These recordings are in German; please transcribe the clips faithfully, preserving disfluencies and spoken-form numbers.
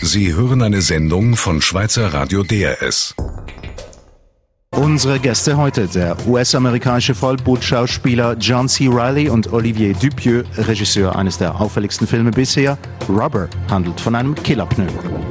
Sie hören eine Sendung von Schweizer Radio D R S. Unsere Gäste heute, der U S-amerikanische Vollblutschauspieler John C. Reilly und Olivier Dupieux, Regisseur eines der auffälligsten Filme bisher. Rubber handelt von einem Killerpneu.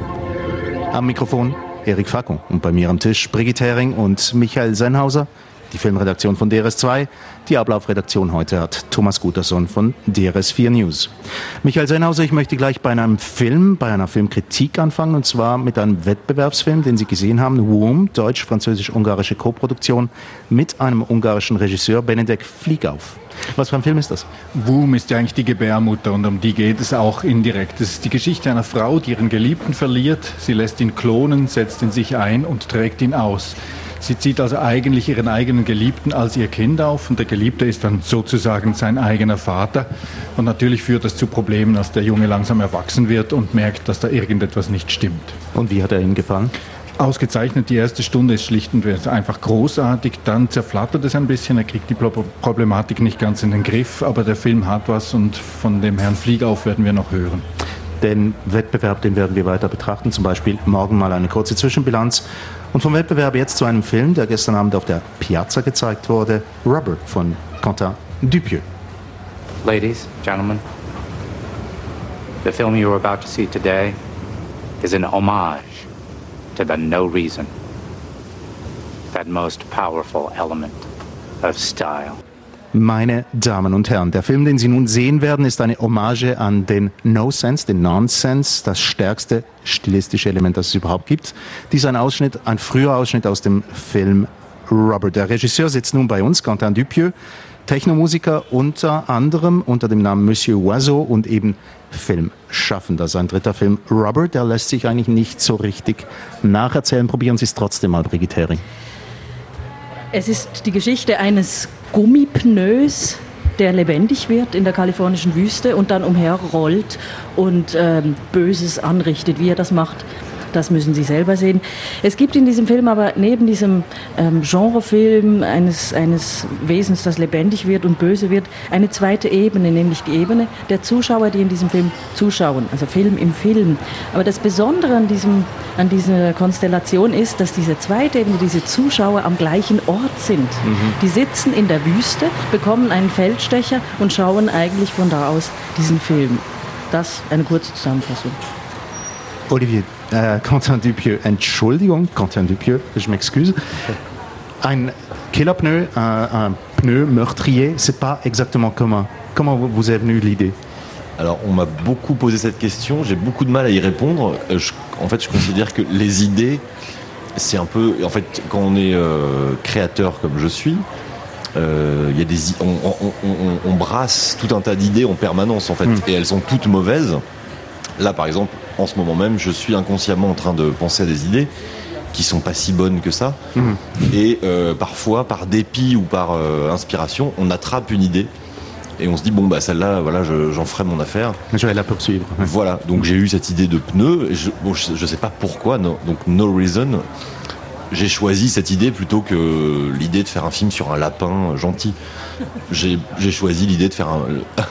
Am Mikrofon Erik Facon und bei mir am Tisch Brigitte Hering und Michael Sennhauser, die Filmredaktion von D R S zwei. Die Ablaufredaktion heute hat Thomas Guterson von D R S vier News. Michael Sennhauser, ich möchte gleich bei einem Film, bei einer Filmkritik anfangen, und zwar mit einem Wettbewerbsfilm, den Sie gesehen haben, Womb, deutsch-französisch-ungarische Koproduktion mit einem ungarischen Regisseur, Benedek Fliegauf. Was für ein Film ist das? Womb ist ja eigentlich die Gebärmutter und um die geht es auch indirekt. Es ist die Geschichte einer Frau, die ihren Geliebten verliert. Sie lässt ihn klonen, setzt ihn sich ein und trägt ihn aus. Sie zieht also eigentlich ihren eigenen Geliebten als ihr Kind auf und der Geliebte ist dann sozusagen sein eigener Vater. Und natürlich führt das zu Problemen, als der Junge langsam erwachsen wird und merkt, dass da irgendetwas nicht stimmt. Und wie hat er Ihnen gefallen? Ausgezeichnet, die erste Stunde ist schlicht und einfach großartig, dann zerflattert es ein bisschen, er kriegt die Problematik nicht ganz in den Griff, aber der Film hat was und von dem Herrn Fliegauf werden wir noch hören. Den Wettbewerb, den werden wir weiter betrachten, zum Beispiel morgen mal eine kurze Zwischenbilanz. Und vom Wettbewerb jetzt zu einem Film, der gestern Abend auf der Piazza gezeigt wurde, Rubber von Quentin Dupieux. Ladies, gentlemen, the film you are about to see today is an homage to the no reason, that most powerful element of style. Meine Damen und Herren, der Film, den Sie nun sehen werden, ist eine Hommage an den No-Sense, den Nonsense, das stärkste stilistische Element, das es überhaupt gibt. Dies ist ein Ausschnitt, ein früher Ausschnitt aus dem Film Rubber. Der Regisseur sitzt nun bei uns, Quentin Dupieux, Technomusiker unter anderem unter dem Namen Monsieur Oiseau und eben Filmschaffender. Sein dritter Film Rubber, der lässt sich eigentlich nicht so richtig nacherzählen. Probieren Sie es trotzdem mal, Brigitte Hering. Es ist die Geschichte eines Gummipneus, der lebendig wird in der kalifornischen Wüste und dann umherrollt und ähm, Böses anrichtet. Wie er das macht, das müssen Sie selber sehen. Es gibt in diesem Film aber neben diesem ähm, Genrefilm eines, eines Wesens, das lebendig wird und böse wird, eine zweite Ebene, nämlich die Ebene der Zuschauer, die in diesem Film zuschauen, also Film im Film. Aber das Besondere an, diesem, an dieser Konstellation ist, dass diese zweite Ebene, diese Zuschauer am gleichen Ort sind. Mhm. Die sitzen in der Wüste, bekommen einen Feldstecher und schauen eigentlich von da aus diesen Film. Das eine kurze Zusammenfassung. Olivier, äh, Quentin Dupieux, Entschuldigung, Quentin Dupieux, je m'excuse. Un killerpneu, un, un pneu meurtrier, c'est pas exactement comment. Comment vous est venue l'idée? Alors, on m'a beaucoup posé cette question, j'ai beaucoup de mal à y répondre. Je, en fait, je considère que les idées, c'est un peu... En fait, quand on est euh, créateur comme je suis, euh, y a des, on, on, on, on brasse tout un tas d'idées en permanence, en fait, mm. et elles sont toutes mauvaises. Là, par exemple, en ce moment même, je suis inconsciemment en train de penser à des idées qui sont pas si bonnes que ça. Mmh. Et euh, parfois, par dépit ou par euh, inspiration, on attrape une idée et on se dit bon bah celle-là, voilà, je, j'en ferai mon affaire. Je vais la poursuivre. Ouais. Voilà. Donc j'ai eu cette idée de pneu. Et je, bon, je, je sais pas pourquoi. No, donc no reason. J'ai choisi cette idée plutôt que l'idée de faire un film sur un lapin gentil. J'ai, j'ai choisi l'idée de faire un,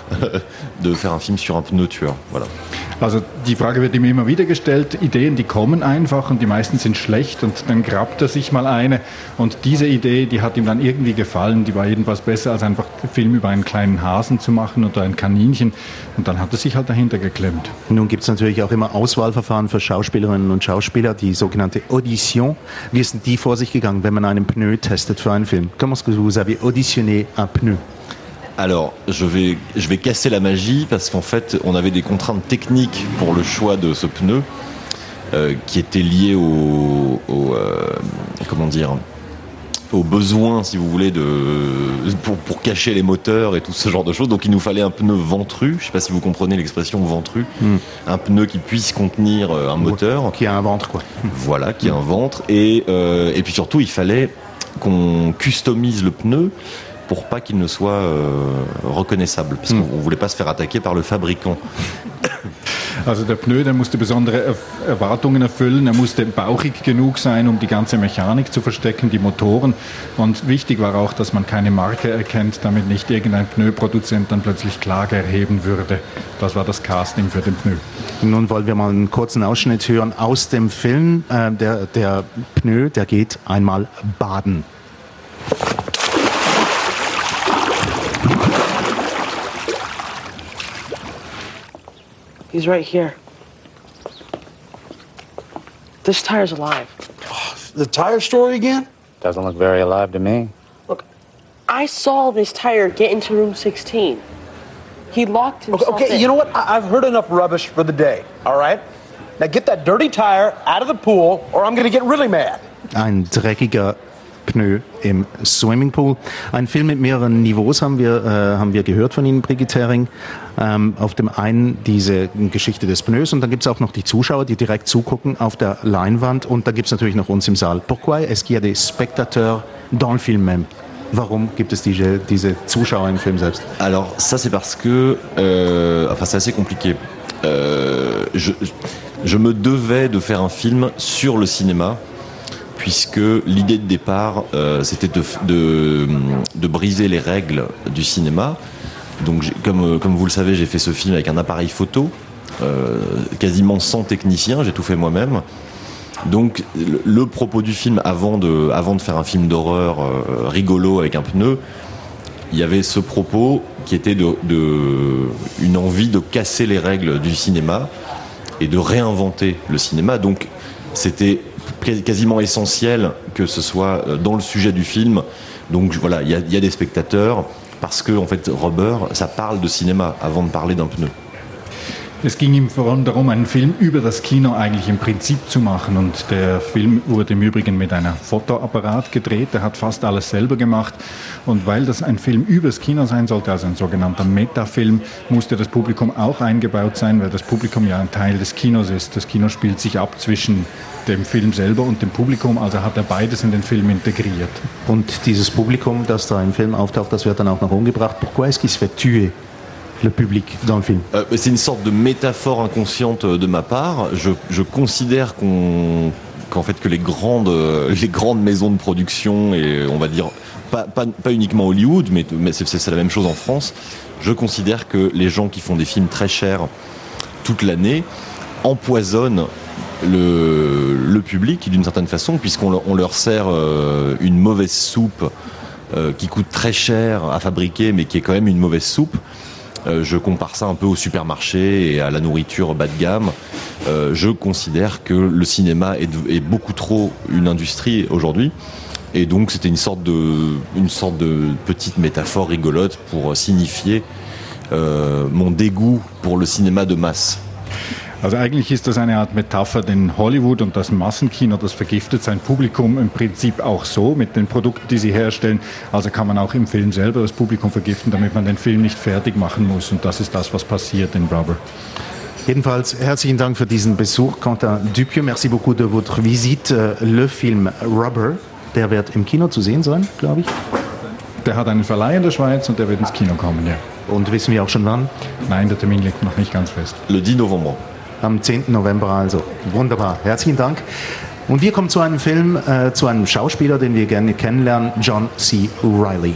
de faire un film sur un pneu tueur. Voilà. Also die Frage wird ihm immer wieder gestellt, Ideen, die kommen einfach und die meisten sind schlecht und dann grabt er sich mal eine und diese Idee, die hat ihm dann irgendwie gefallen, die war jedenfalls besser als einfach einen Film über einen kleinen Hasen zu machen oder ein Kaninchen und dann hat er sich halt dahinter geklemmt. Nun gibt es natürlich auch immer Auswahlverfahren für Schauspielerinnen und Schauspieler, die sogenannte Audition. Wie ist denn die vor sich gegangen, wenn man einen Pneu testet für einen Film? Comment est-ce que vous avez auditionné un pneu? Alors, je vais, je vais casser la magie parce qu'en fait, on avait des contraintes techniques pour le choix de ce pneu euh, qui étaient liées au, au euh, comment dire, aux besoins, si vous voulez, de, pour, pour cacher les moteurs et tout ce genre de choses. Donc, il nous fallait un pneu ventru. Je ne sais pas si vous comprenez l'expression ventru. Mm. Un pneu qui puisse contenir un moteur. Qui a un ventre, quoi. Voilà, qui a un ventre. Et, euh, et puis surtout, il fallait qu'on customise le pneu pour pas qu'il ne soit euh, reconnaissable, parce qu'on ne voulait pas se faire attaquer par le fabricant. Also der Pneu, der musste besondere Erwartungen erfüllen, er musste bauchig genug sein, um die ganze Mechanik zu verstecken, die Motoren. Und wichtig war auch, dass man keine Marke erkennt, damit nicht irgendein Pneuproduzent dann plötzlich Klage erheben würde. Das war das Casting für den Pneu. Nun wollen wir mal einen kurzen Ausschnitt hören aus dem Film. Äh, der, der Pneu, der geht einmal baden. He's right here. This tire's alive. Oh, the tire story again? Doesn't look very alive to me. Look, I saw this tire get into room sixteen. He locked himself Okay, okay in. you know what? I- I've heard enough rubbish for the day, all right? Now get that dirty tire out of the pool or I'm gonna get really mad. Ein dreckiger Pneu im Swimmingpool. Ein Film mit mehreren Niveaus haben wir, äh, haben wir gehört von Ihnen, Brigitte Hering. Ähm, auf dem einen diese Geschichte des Pneus und dann gibt es auch noch die Zuschauer, die direkt zugucken auf der Leinwand und da gibt es natürlich noch uns im Saal. Pourquoi est-ce qu'il y a des spectateurs dans le film même? Warum gibt es diese, diese Zuschauer im Film selbst? Alors ça c'est parce que, euh, enfin c'est assez compliqué. Euh, je, je me devais de faire un film sur le cinéma, puisque l'idée de départ euh, c'était de, de, de briser les règles du cinéma. Donc j'ai, comme, comme vous le savez, j'ai fait ce film avec un appareil photo, euh, quasiment sans technicien, j'ai tout fait moi-même. Donc le, le propos du film, avant de, avant de faire un film d'horreur euh, rigolo avec un pneu, il y avait ce propos qui était de, de, une envie de casser les règles du cinéma et de réinventer le cinéma. Donc c'était quasiment essentiel que ce soit dans le sujet du film. Donc voilà, il y a, il y a des spectateurs parce que en fait Rubber, ça parle de cinéma avant de parler d'un pneu. Es ging ihm vor allem darum, einen Film über das Kino eigentlich im Prinzip zu machen. Und der Film wurde im Übrigen mit einem Fotoapparat gedreht. Er hat fast alles selber gemacht. Und weil das ein Film übers Kino sein sollte, also ein sogenannter Metafilm, musste das Publikum auch eingebaut sein, weil das Publikum ja ein Teil des Kinos ist. Das Kino spielt sich ab zwischen dem Film selber und dem Publikum, also hat er beides in den Film integriert. Und dieses Publikum, das da im Film auftaucht, das wird dann auch noch umgebracht. Pourquoi est-ce qu'il se fait tuer? Le public dans le film. Euh, c'est une sorte de métaphore inconsciente de ma part. Je, je considère qu'on, qu'en fait que les grandes, les grandes maisons de production et on va dire pas, pas, pas uniquement Hollywood, mais, mais c'est, c'est la même chose en France. Je considère que les gens qui font des films très chers toute l'année empoisonnent le, le public d'une certaine façon, puisqu'on leur, on leur sert euh, une mauvaise soupe euh, qui coûte très cher à fabriquer, mais qui est quand même une mauvaise soupe. Euh, je compare ça un peu au supermarché et à la nourriture bas de gamme. Euh, je considère que le cinéma est, est beaucoup trop une industrie aujourd'hui. Et donc c'était une sorte de, une sorte de petite métaphore rigolote pour signifier euh, mon dégoût pour le cinéma de masse. Also eigentlich ist das eine Art Metapher, denn Hollywood und das Massenkino, das vergiftet sein Publikum im Prinzip auch so mit den Produkten, die sie herstellen. Also kann man auch im Film selber das Publikum vergiften, damit man den Film nicht fertig machen muss. Und das ist das, was passiert in Rubber. Jedenfalls herzlichen Dank für diesen Besuch, Quentin Dupieux. Merci beaucoup de votre visite. Le Film Rubber, der wird im Kino zu sehen sein, glaube ich. Der hat einen Verleih in der Schweiz und der wird ins Kino kommen, ja. Und wissen wir auch schon wann? Nein, der Termin liegt noch nicht ganz fest. Le dix novembre. Am zehnten November also. Wunderbar. Herzlichen Dank. Und wir kommen zu einem Film, äh, zu einem Schauspieler, den wir gerne kennenlernen, John C. Reilly.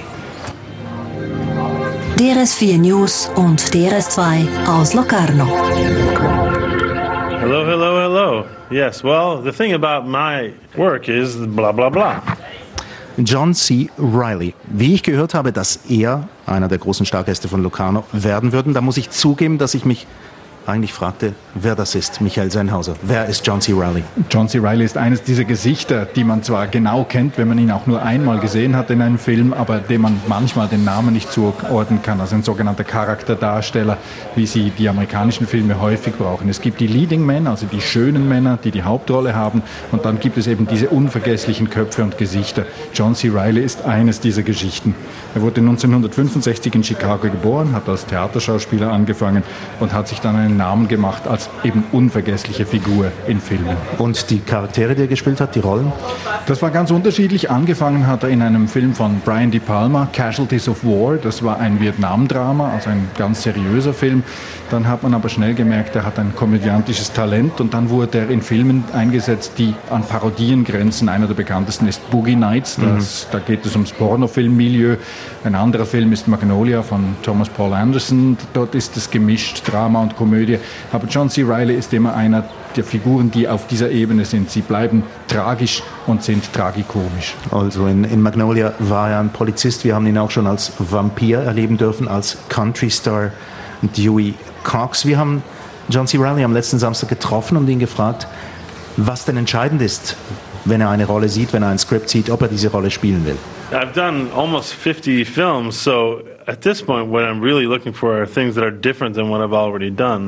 D R S vier News und D R S zwei aus Locarno. Hello, hello, hello. Yes, well, the thing about my work is blah, blah, blah. John C. Reilly. Wie ich gehört habe, dass er einer der großen Stargäste von Locarno werden würde, da muss ich zugeben, dass ich mich eigentlich fragte, wer das ist, Michael Sennhauser. Wer ist John C. Reilly? John C. Reilly ist eines dieser Gesichter, die man zwar genau kennt, wenn man ihn auch nur einmal gesehen hat in einem Film, aber dem man manchmal den Namen nicht zuordnen kann. Also ein sogenannter Charakterdarsteller, wie sie die amerikanischen Filme häufig brauchen. Es gibt die Leading Men, also die schönen Männer, die die Hauptrolle haben, und dann gibt es eben diese unvergesslichen Köpfe und Gesichter. John C. Reilly ist eines dieser Geschichten. Er wurde neunzehnhundertfünfundsechzig in Chicago geboren, hat als Theaterschauspieler angefangen und hat sich dann einen einen Namen gemacht als eben unvergessliche Figur in Filmen. Und die Charaktere, die er gespielt hat, die Rollen? Das war ganz unterschiedlich. Angefangen hat er in einem Film von Brian De Palma, Casualties of War. Das war ein Vietnam-Drama, also ein ganz seriöser Film. Dann hat man aber schnell gemerkt, er hat ein komödiantisches Talent und dann wurde er in Filmen eingesetzt, die an Parodien grenzen. Einer der bekanntesten ist Boogie Nights, das, mhm. da geht es ums Pornofilmmilieu. Ein anderer Film ist Magnolia von Thomas Paul Anderson. Dort ist es gemischt, Drama und Komödie. Aber John C. Reilly ist immer einer der Figuren, die auf dieser Ebene sind. Sie bleiben tragisch und sind tragikomisch. Also in, in Magnolia war er ein Polizist. Wir haben ihn auch schon als Vampir erleben dürfen, als Country-Star Dewey Cox. Wir haben John C. Reilly am letzten Samstag getroffen und ihn gefragt, was denn entscheidend ist, wenn er eine Rolle sieht, wenn er ein Skript sieht, ob er diese Rolle spielen will. I've done almost fifty films, so at this point what I'm really looking for are things that are different than what I've already done.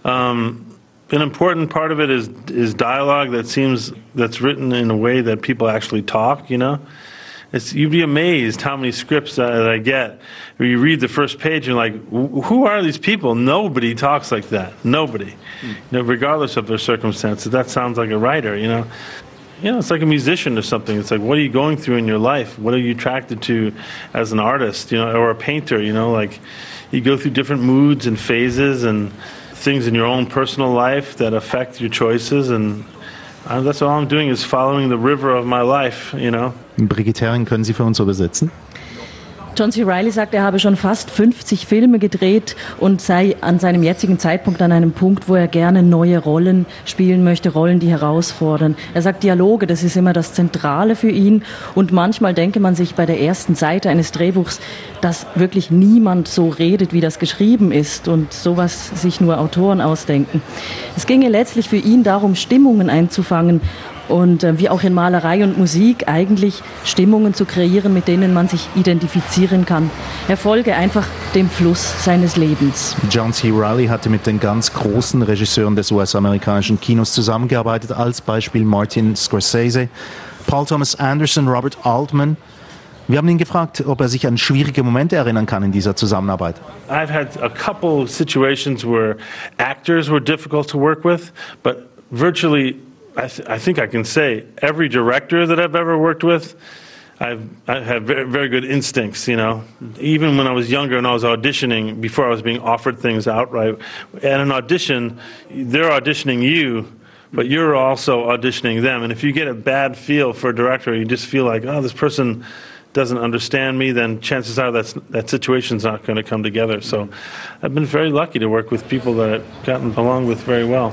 Um, an important part of it is is dialogue that seems that's written in a way that people actually talk, you know? It's, you'd be amazed how many scripts that, that I get where you read the first page and you're like, who are these people? Nobody talks like that. Nobody. Mm. You know, regardless of their circumstances. That sounds like a writer, you know. You know, it's like a musician or something. It's like, what are you going through in your life? What are you attracted to as an artist, you know, or a painter, you know? Like, you go through different moods and phases and things in your own personal life that affect your choices, and uh, that's all I'm doing is following the river of my life, you know. Brigitte Herring, können Sie für uns übersetzen? John C. Reilly sagt, er habe schon fast fünfzig Filme gedreht und sei an seinem jetzigen Zeitpunkt an einem Punkt, wo er gerne neue Rollen spielen möchte, Rollen, die herausfordern. Er sagt, Dialoge, das ist immer das Zentrale für ihn, und manchmal denke man sich bei der ersten Seite eines Drehbuchs, dass wirklich niemand so redet, wie das geschrieben ist, und sowas sich nur Autoren ausdenken. Es ginge letztlich für ihn darum, Stimmungen einzufangen und äh, wie auch in Malerei und Musik eigentlich Stimmungen zu kreieren, mit denen man sich identifizieren kann. Er folge einfach dem Fluss seines Lebens. John C. Reilly hatte mit den ganz großen Regisseuren des U S-amerikanischen Kinos zusammengearbeitet, als Beispiel Martin Scorsese, Paul Thomas Anderson, Robert Altman. Wir haben ihn gefragt, ob er sich an schwierige Momente erinnern kann in dieser Zusammenarbeit. I've had a couple situations where actors were difficult to work with, but virtually I, th- I think I can say every director that I've ever worked with, I've, I have very, very good instincts, you know. Even when I was younger and I was auditioning, before I was being offered things outright, at an audition, they're auditioning you, but you're also auditioning them. And if you get a bad feel for a director, you just feel like, oh, this person doesn't understand me, then chances are that's, that situation's not going to come together. So I've been very lucky to work with people that I've gotten along with very well.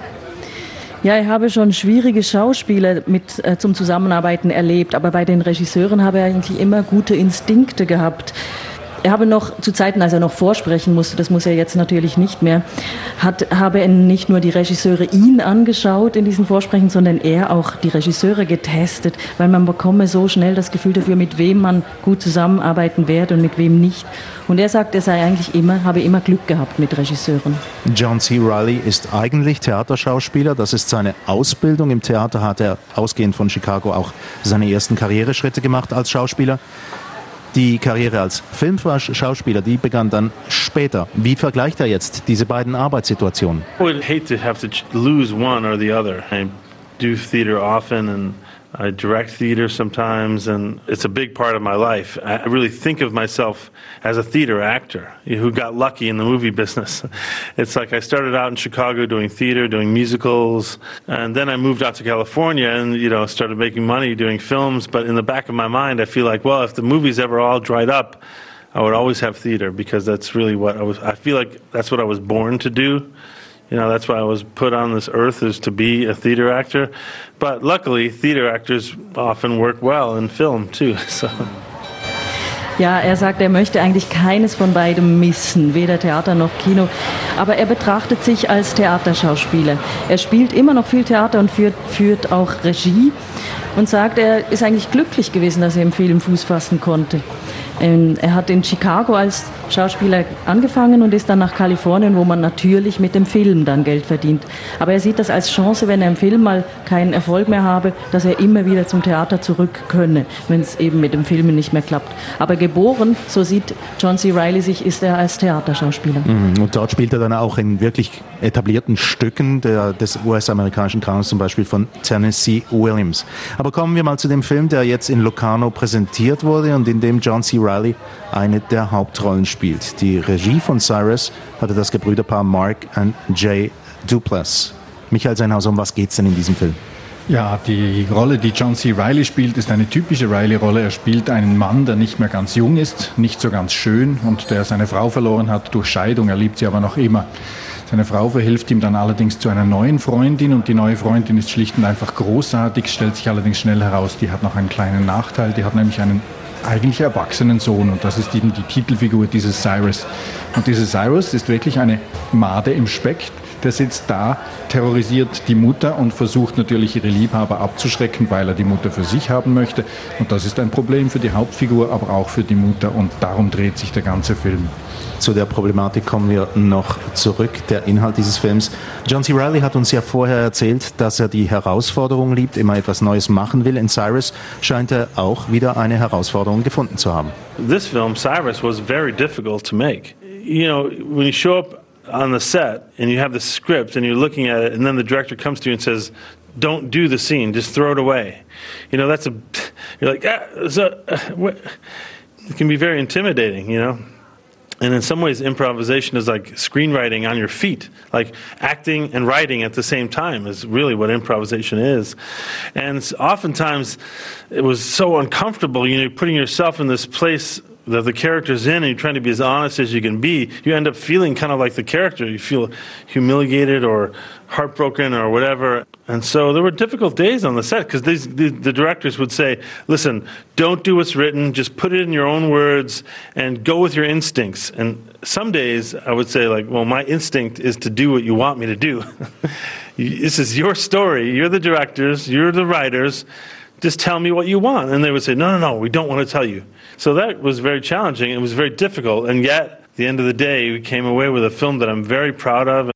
Ja, ich habe schon schwierige Schauspieler mit äh, zum Zusammenarbeiten erlebt, aber bei den Regisseuren habe er eigentlich immer gute Instinkte gehabt. Er habe noch zu Zeiten, als er noch vorsprechen musste, das muss er jetzt natürlich nicht mehr, hat, habe er nicht nur die Regisseure ihn angeschaut in diesen Vorsprechen, sondern er auch die Regisseure getestet, weil man bekomme so schnell das Gefühl dafür, mit wem man gut zusammenarbeiten werde und mit wem nicht. Und er sagt, er sei eigentlich immer, habe immer Glück gehabt mit Regisseuren. John C. Reilly ist eigentlich Theaterschauspieler. Das ist seine Ausbildung. Im Theater hat er, ausgehend von Chicago, auch seine ersten Karriereschritte gemacht als Schauspieler. Die Karriere als Filmschauspieler, die begann dann später. Wie vergleicht er jetzt diese beiden Arbeitssituationen? I would hate to have to lose one or the other. I do theater often and I direct theater sometimes, and it's a big part of my life. I really think of myself as a theater actor who got lucky in the movie business. It's like I started out in Chicago doing theater, doing musicals, and then I moved out to California and, you know, started making money doing films. But in the back of my mind, I feel like, well, if the movies ever all dried up, I would always have theater, because that's really what I was, I feel like that's what I was born to do. You know, that's why I was put on this earth, is to be a theater actor. But luckily, theater actors often work well in film too. So. Ja, er sagt, er möchte eigentlich keines von beidem missen, weder Theater noch Kino. Aber er betrachtet sich als Theaterschauspieler. Er spielt immer noch viel Theater und führt, führt auch Regie und sagt, er ist eigentlich glücklich gewesen, dass er im Film Fuß fassen konnte. Ähm, er hat in Chicago als Schauspieler angefangen und ist dann nach Kalifornien, wo man natürlich mit dem Film dann Geld verdient. Aber er sieht das als Chance, wenn er im Film mal keinen Erfolg mehr habe, dass er immer wieder zum Theater zurück könne, wenn es eben mit dem Filmen nicht mehr klappt. Aber geboren, so sieht John C. Reilly sich, ist er als Theaterschauspieler. Mhm. Und dort spielt er dann auch in wirklich etablierten Stücken der, des U S-amerikanischen Dramos, zum Beispiel von Tennessee Williams. Aber kommen wir mal zu dem Film, der jetzt in Locarno präsentiert wurde und in dem John C. Reilly eine der Hauptrollen spielt. Die Regie von Cyrus hatte das Gebrüderpaar Mark und Jay Duplass. Michael Sennhauser, um was geht es denn in diesem Film? Ja, die Rolle, die John C. Reilly spielt, ist eine typische Reilly-Rolle. Er spielt einen Mann, der nicht mehr ganz jung ist, nicht so ganz schön und der seine Frau verloren hat durch Scheidung. Er liebt sie aber noch immer. Seine Frau verhilft ihm dann allerdings zu einer neuen Freundin und die neue Freundin ist schlicht und einfach großartig, stellt sich allerdings schnell heraus, die hat noch einen kleinen Nachteil, die hat nämlich einen eigentlich erwachsenen Sohn und das ist eben die Titelfigur dieses Cyrus. Und dieser Cyrus ist wirklich eine Made im Speck. Der sitzt da, terrorisiert die Mutter und versucht natürlich ihre Liebhaber abzuschrecken, weil er die Mutter für sich haben möchte. Und das ist ein Problem für die Hauptfigur, aber auch für die Mutter und darum dreht sich der ganze Film. Zu der Problematik kommen wir noch zurück, der Inhalt dieses Films. John C. Reilly hat uns ja vorher erzählt, dass er die Herausforderung liebt, immer etwas Neues machen will. In Cyrus scheint er auch wieder eine Herausforderung gefunden zu haben. This film, Cyrus, was very difficult to make. You know, when you show up on the set and you have the script and you're looking at it and then the director comes to you and says, don't do the scene, just throw it away. You know, that's a, you're like, ah, so, uh, what? It can be very intimidating, you know. And in some ways, improvisation is like screenwriting on your feet. Like acting and writing at the same time is really what improvisation is. And oftentimes, it was so uncomfortable, you know, you're putting yourself in this place that the character's in and you're trying to be as honest as you can be, you end up feeling kind of like the character. You feel humiliated or heartbroken or whatever. And so there were difficult days on the set because these, the, the directors would say, listen, don't do what's written, just put it in your own words and go with your instincts. And some days I would say like, well, my instinct is to do what you want me to do. This is your story. You're the directors. You're the writers. Just tell me what you want. And they would say, no, no, no, we don't want to tell you. So that was very challenging. It was very difficult. And yet, at the end of the day, we came away with a film that I'm very proud of.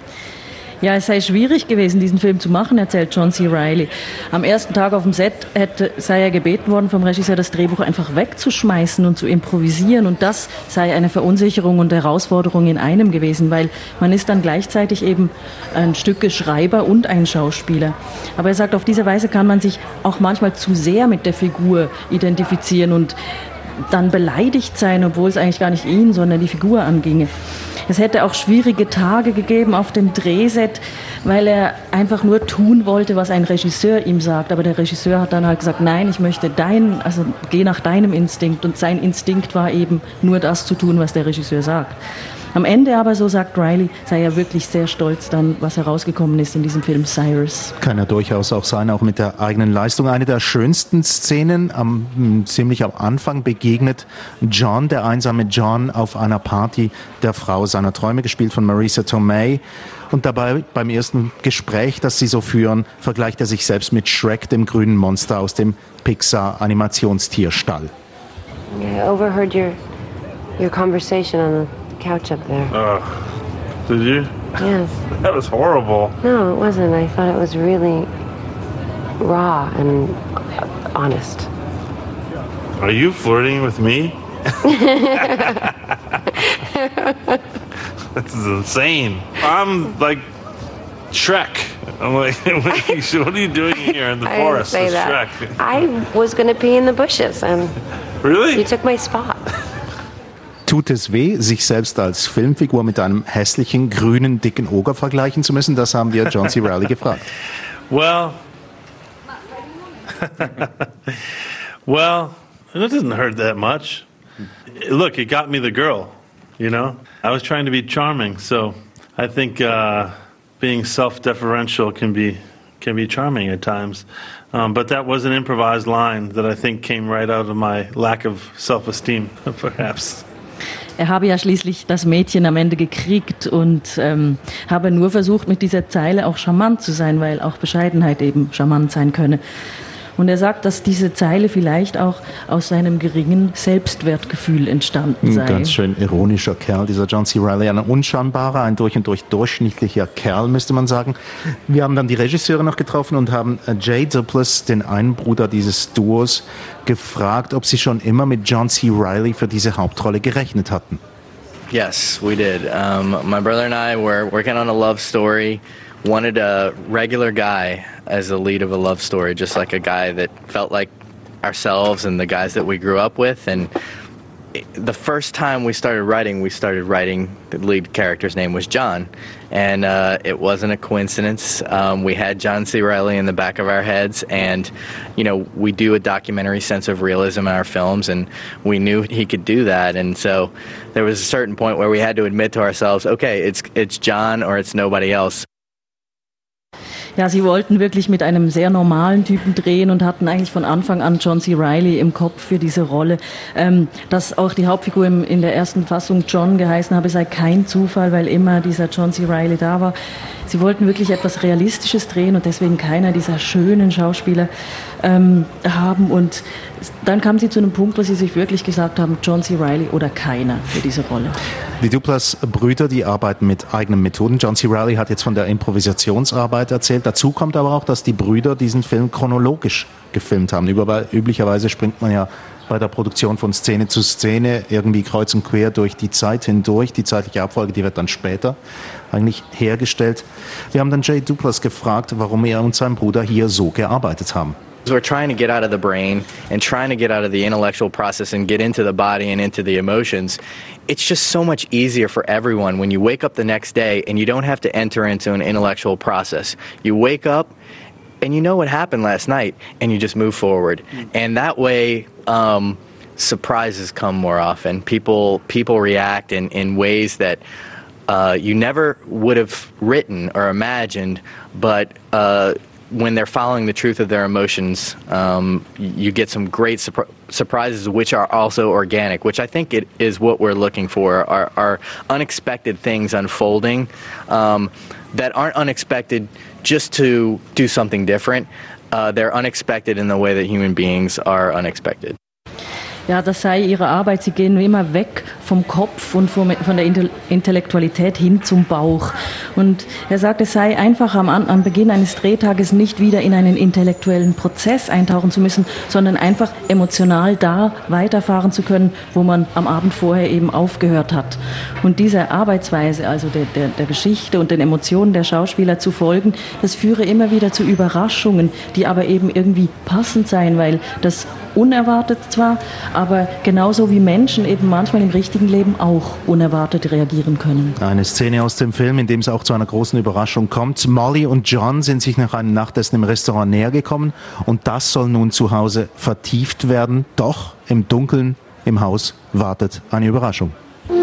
Ja, es sei schwierig gewesen, diesen Film zu machen, erzählt John C. Reilly. Am ersten Tag auf dem Set hätte, sei er gebeten worden vom Regisseur, das Drehbuch einfach wegzuschmeißen und zu improvisieren. Und das sei eine Verunsicherung und Herausforderung in einem gewesen, weil man ist dann gleichzeitig eben ein Stückeschreiber und ein Schauspieler. Aber er sagt, auf diese Weise kann man sich auch manchmal zu sehr mit der Figur identifizieren und dann beleidigt sein, obwohl es eigentlich gar nicht ihn, sondern die Figur anginge. Es hätte auch schwierige Tage gegeben auf dem Drehset, weil er einfach nur tun wollte, was ein Regisseur ihm sagt. Aber der Regisseur hat dann halt gesagt, nein, ich möchte dein, also geh nach deinem Instinkt. Und sein Instinkt war eben nur das zu tun, was der Regisseur sagt. Am Ende aber, so sagt Reilly, sei er wirklich sehr stolz dann, was herausgekommen ist in diesem Film Cyrus. Kann er durchaus auch sein, auch mit der eigenen Leistung. Eine der schönsten Szenen, am, ziemlich am Anfang begegnet John, der einsame John, auf einer Party der Frau seiner Träume, gespielt von Marisa Tomei. Und dabei, beim ersten Gespräch, das sie so führen, vergleicht er sich selbst mit Shrek, dem grünen Monster aus dem Pixar-Animationstierstall. I overheard your, your conversation on the couch up there. Oh, did you? Yes. That was horrible. No, it wasn't. I thought it was really raw and honest. Are you flirting with me? This is insane. I'm like Shrek. I'm like, what are you doing here in the I forest? didn't say that. Shrek. I was going to pee in the bushes and really? You took my spot. Tut es weh, sich selbst als Filmfigur mit einem hässlichen, grünen, dicken Oger vergleichen zu müssen? Das haben wir John C. Reilly gefragt. Well, well, it doesn't hurt that much. Look, it got me the girl, you know? I was trying to be charming, so I think uh, being self-deferential can be can be charming at times. Um, but that was an improvised line that I think came right out of my lack of self-esteem, perhaps. Er habe ja schließlich das Mädchen am Ende gekriegt und ähm, habe nur versucht, mit dieser Zeile auch charmant zu sein, weil auch Bescheidenheit eben charmant sein könne. Und er sagt, dass diese Zeile vielleicht auch aus seinem geringen Selbstwertgefühl entstanden sei. Ein ganz schön ironischer Kerl, dieser John C. Reilly, ein unscheinbarer, ein durch und durch durchschnittlicher Kerl, müsste man sagen. Wir haben dann die Regisseure noch getroffen und haben Jay Duplass, den einen Bruder dieses Duos, gefragt, ob sie schon immer mit John C. Reilly für diese Hauptrolle gerechnet hatten. Yes, we did. Um, my brother and I were working on a love story, wanted a regular guy as the lead of a love story, just like a guy that felt like ourselves and the guys that we grew up with. And the first time we started writing, we started writing, the lead character's name was John, and uh, it wasn't a coincidence. Um, we had John C. Reilly in the back of our heads, and, you know, we do a documentary sense of realism in our films, and we knew he could do that, and so there was a certain point where we had to admit to ourselves, okay, it's, it's John or it's nobody else. Ja, sie wollten wirklich mit einem sehr normalen Typen drehen und hatten eigentlich von Anfang an John C. Reilly im Kopf für diese Rolle. Ähm, dass auch die Hauptfigur im, in der ersten Fassung John geheißen habe, sei kein Zufall, weil immer dieser John C. Reilly da war. Sie wollten wirklich etwas Realistisches drehen und deswegen keiner dieser schönen Schauspieler ähm, haben. Und dann kam sie zu einem Punkt, wo sie sich wirklich gesagt haben, John C. Reilly oder keiner für diese Rolle. Die Duplass-Brüder, die arbeiten mit eigenen Methoden. John C. Reilly hat jetzt von der Improvisationsarbeit erzählt. Dazu kommt aber auch, dass die Brüder diesen Film chronologisch gefilmt haben. Über, üblicherweise springt man ja bei der Produktion von Szene zu Szene irgendwie kreuz und quer durch die Zeit hindurch. Die zeitliche Abfolge, die wird dann später eigentlich hergestellt. Wir haben dann Jay Duplass gefragt, warum er und sein Bruder hier so gearbeitet haben. We're trying to get out of the brain and trying to get out of the intellectual process and get into the body and into the emotions. It's just so much easier for everyone when you wake up the next day and you don't have to enter into an intellectual process. You wake up and you know what happened last night and you just move forward. And that way, um, surprises come more often. People, people react in, in ways that uh, you never would have written or imagined, but uh, when they're following the truth of their emotions, um, you get some great surpri- surprises, which are also organic, which I think it is what we're looking for, are, are unexpected things unfolding um, that aren't unexpected just to do something different. Uh, they're unexpected in the way that human beings are unexpected. Ja, das sei ihre Arbeit. Sie gehen immer weg vom Kopf und von der Intellektualität hin zum Bauch. Und er sagt, es sei einfach am, am Beginn eines Drehtages nicht wieder in einen intellektuellen Prozess eintauchen zu müssen, sondern einfach emotional da weiterfahren zu können, wo man am Abend vorher eben aufgehört hat. Und diese Arbeitsweise, also der, der, der Geschichte und den Emotionen der Schauspieler zu folgen, das führe immer wieder zu Überraschungen, die aber eben irgendwie passend seien, weil das unerwartet zwar, aber genauso wie Menschen eben manchmal im richtigen Leben auch unerwartet reagieren können. Eine Szene aus dem Film, in dem es auch zu einer großen Überraschung kommt. Molly und John sind sich nach einem Nachtessen im Restaurant näher gekommen und das soll nun zu Hause vertieft werden. Doch im Dunkeln im Haus wartet eine Überraschung.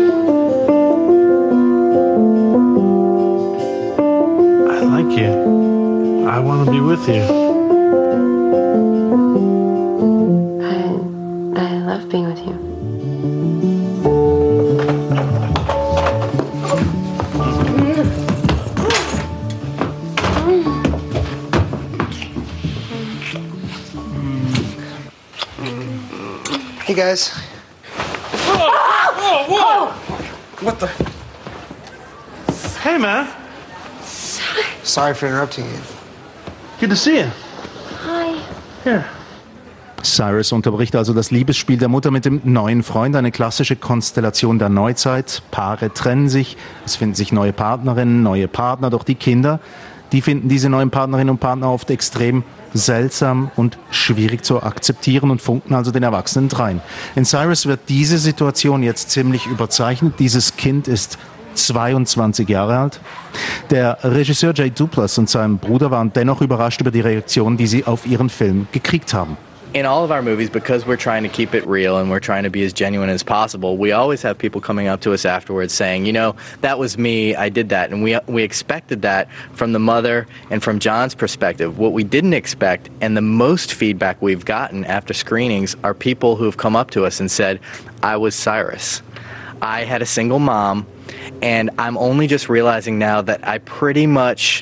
I like you. I want to be with you. Being with you. Hey guys. Whoa! Whoa! Whoa! What the? Hey man. Sorry for interrupting you. Good to see you. Hi. Here. Cyrus unterbricht also das Liebesspiel der Mutter mit dem neuen Freund, eine klassische Konstellation der Neuzeit. Paare trennen sich, es finden sich neue Partnerinnen, neue Partner, doch die Kinder, die finden diese neuen Partnerinnen und Partner oft extrem seltsam und schwierig zu akzeptieren und funken also den Erwachsenen drein. In Cyrus wird diese Situation jetzt ziemlich überzeichnet. Dieses Kind ist zweiundzwanzig Jahre alt. Der Regisseur Jay Duplass und sein Bruder waren dennoch überrascht über die Reaktion, die sie auf ihren Film gekriegt haben. In all of our movies, because we're trying to keep it real and we're trying to be as genuine as possible, we always have people coming up to us afterwards saying, you know, that was me, I did that. And we we expected that from the mother and from John's perspective. What we didn't expect, and the most feedback we've gotten after screenings, are people who've come up to us and said, I was Cyrus. I had a single mom, and I'm only just realizing now that I pretty much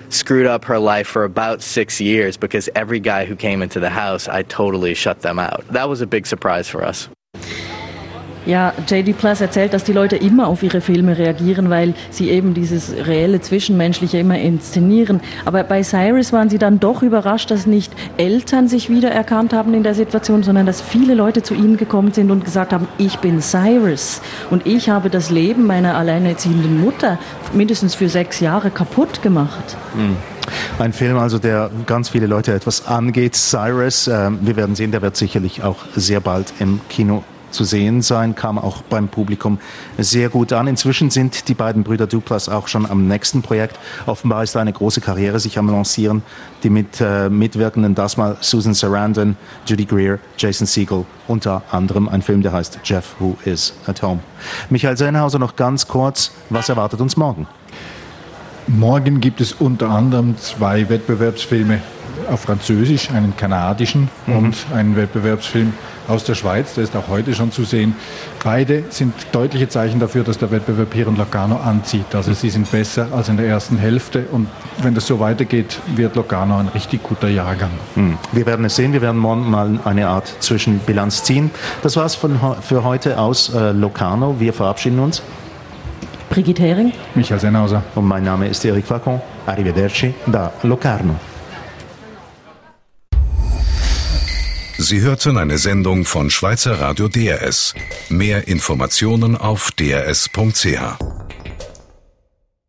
screwed up her life for about six years because every guy who came into the house, I totally shut them out. That was a big surprise for us. Ja, J D Plus erzählt, dass die Leute immer auf ihre Filme reagieren, weil sie eben dieses reelle Zwischenmenschliche immer inszenieren. Aber bei Cyrus waren sie dann doch überrascht, dass nicht Eltern sich wiedererkannt haben in der Situation, sondern dass viele Leute zu ihnen gekommen sind und gesagt haben, ich bin Cyrus und ich habe das Leben meiner alleinerziehenden Mutter mindestens für sechs Jahre kaputt gemacht. Mhm. Ein Film also, der ganz viele Leute etwas angeht. Cyrus, äh, wir werden sehen, der wird sicherlich auch sehr bald im Kino zu sehen sein, kam auch beim Publikum sehr gut an. Inzwischen sind die beiden Brüder Duplass auch schon am nächsten Projekt. Offenbar ist eine große Karriere sich am Lancieren. Die mit, äh, Mitwirkenden, das mal Susan Sarandon, Judy Greer, Jason Segel, unter anderem ein Film, der heißt Jeff Who Is at Home. Michael Sennhauser noch ganz kurz, was erwartet uns morgen? Morgen gibt es unter anderem zwei Wettbewerbsfilme auf Französisch, einen kanadischen mhm. und einen Wettbewerbsfilm aus der Schweiz, der ist auch heute schon zu sehen. Beide sind deutliche Zeichen dafür, dass der Wettbewerb hier in Locarno anzieht. Also sie sind besser als in der ersten Hälfte und wenn das so weitergeht, wird Locarno ein richtig guter Jahrgang. Mhm. Wir werden es sehen, wir werden morgen mal eine Art Zwischenbilanz ziehen. Das war's von, für heute aus äh, Locarno. Wir verabschieden uns. Brigitte Hering. Michael Sennhauser. Und mein Name ist Eric Facon. Arrivederci da Locarno. Sie hörten eine Sendung von Schweizer Radio D R S. Mehr Informationen auf d r s punkt c h.